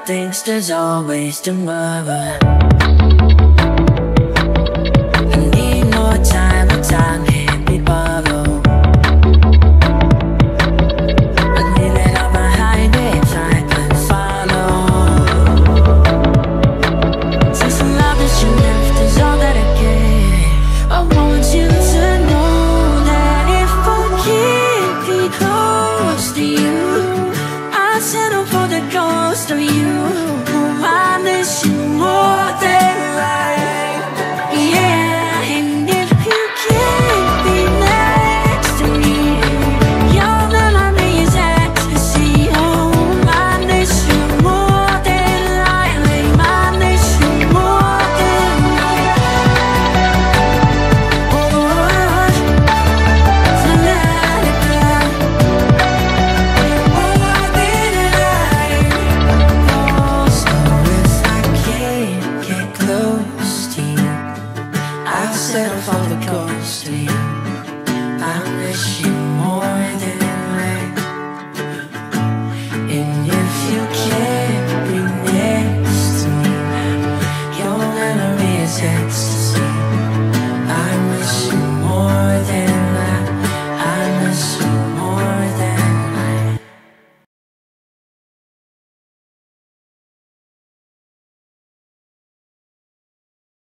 thinks there's always tomorrow. I need more time, but time can't be borrowed. I leave it all behind me, try and follow. Since the love that you left is all that I get, I want you to know that if I keep me close to you, I'd settle for the ghost of you. I miss you more than life, yeah. And if you can't be next to me, your memory is ecstasy. Oh, I miss you more than life, I miss you more than life. Settle for